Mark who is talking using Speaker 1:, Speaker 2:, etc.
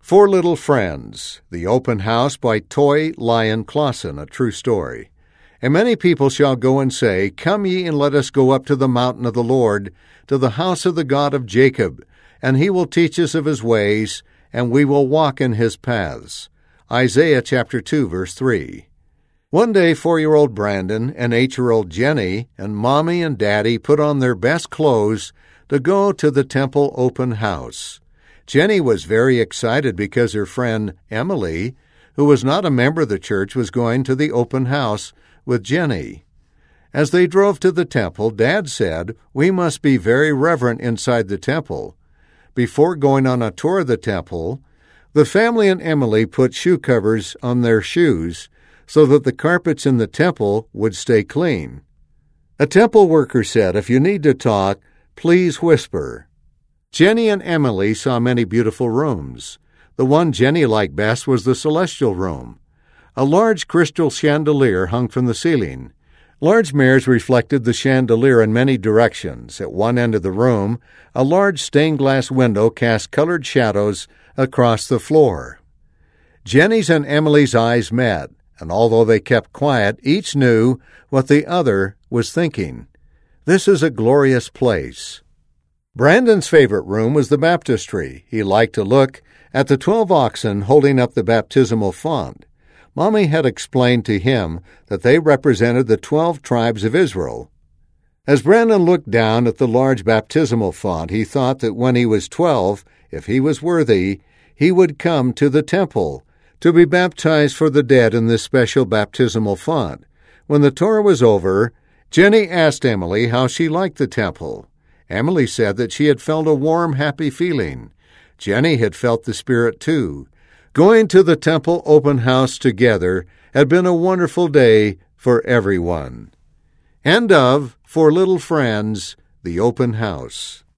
Speaker 1: Four Little Friends, The Open House by Toy Lyon Clausen, a true story. And many people shall go and say, Come ye, and let us go up to the mountain of the Lord, to the house of the God of Jacob, and he will teach us of his ways, and we will walk in his paths. Isaiah chapter 2, verse 3. One day, 4-year-old Brandon and 8-year-old Jenny and Mommy and Daddy put on their best clothes to go to the temple open house. Jenny was very excited because her friend Emily, who was not a member of the church, was going to the open house with Jenny. As they drove to the temple, Dad said, "We must be very reverent inside the temple." Before going on a tour of the temple, the family and Emily put shoe covers on their shoes so that the carpets in the temple would stay clean. A temple worker said, "If you need to talk, please whisper." Jenny and Emily saw many beautiful rooms. The one Jenny liked best was the celestial room. A large crystal chandelier hung from the ceiling. Large mirrors reflected the chandelier in many directions. At one end of the room, a large stained glass window cast colored shadows across the floor. Jenny's and Emily's eyes met, and although they kept quiet, each knew what the other was thinking. This is a glorious place. Brandon's favorite room was the baptistry. He liked to look at the 12 oxen holding up the baptismal font. Mommy had explained to him that they represented the 12 tribes of Israel. As Brandon looked down at the large baptismal font, he thought that when he was 12, if he was worthy, he would come to the temple to be baptized for the dead in this special baptismal font. When the tour was over, Jenny asked Emily how she liked the temple. Emily said that she had felt a warm, happy feeling. Jenny had felt the Spirit too. Going to the temple open house together had been a wonderful day for everyone. End of Four Little Friends, The Open House.